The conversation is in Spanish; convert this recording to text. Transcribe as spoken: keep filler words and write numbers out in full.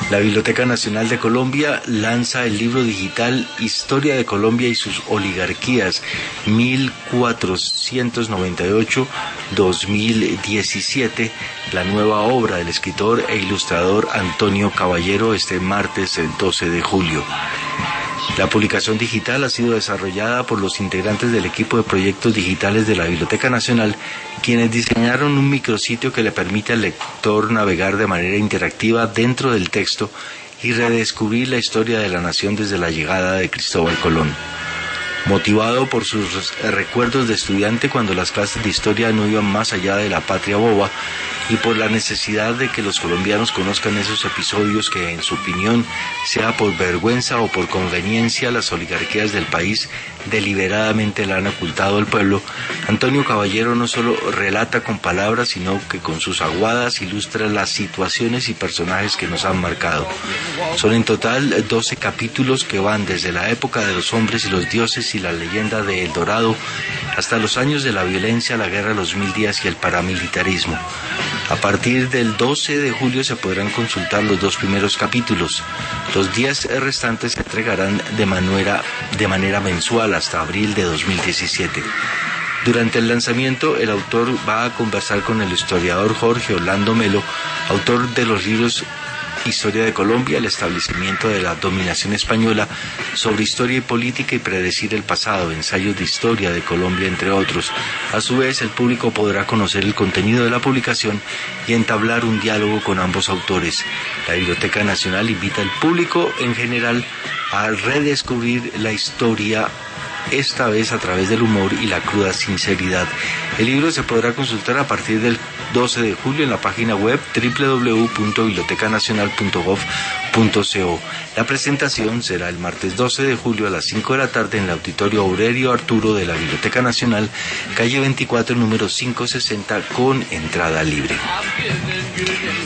La Biblioteca Nacional de Colombia lanza el libro digital Historia de Colombia y sus oligarquías mil cuatrocientos noventa y ocho a dos mil diecisiete, la nueva obra del escritor e ilustrador Antonio Caballero, este martes el doce de julio. La publicación digital ha sido desarrollada por los integrantes del equipo de proyectos digitales de la Biblioteca Nacional, quienes diseñaron un micrositio que le permite al lector navegar de manera interactiva dentro del texto y redescubrir la historia de la nación desde la llegada de Cristóbal Colón. Motivado por sus recuerdos de estudiante cuando las clases de historia no iban más allá de la patria boba, y por la necesidad de que los colombianos conozcan esos episodios que, en su opinión, sea por vergüenza o por conveniencia, las oligarquías del país deliberadamente la han ocultado al pueblo, Antonio Caballero no solo relata con palabras, sino que con sus aguadas ilustra las situaciones y personajes que nos han marcado. Son en total doce capítulos que van desde la época de los hombres y los dioses y la leyenda de El Dorado hasta los años de la violencia, la guerra de los mil días y el paramilitarismo. A partir del doce de julio se podrán consultar los dos primeros capítulos. Los diez restantes se entregarán de manera, de manera mensual hasta abril de dos mil diecisiete. Durante el lanzamiento, el autor va a conversar con el historiador Jorge Orlando Melo, autor de los libros Historia de Colombia, el establecimiento de la dominación española, sobre historia y política y predecir el pasado, ensayos de historia de Colombia, entre otros. A su vez, el público podrá conocer el contenido de la publicación y entablar un diálogo con ambos autores. La Biblioteca Nacional invita al público en general a redescubrir la historia, esta vez a través del humor y la cruda sinceridad. El libro se podrá consultar a partir del doce de julio en la página web doble u doble u doble u punto biblioteca nacional punto gov punto co. La presentación será el martes doce de julio a las cinco de la tarde en el Auditorio Aurelio Arturo de la Biblioteca Nacional, calle veinticuatro, número quinientos sesenta, con entrada libre.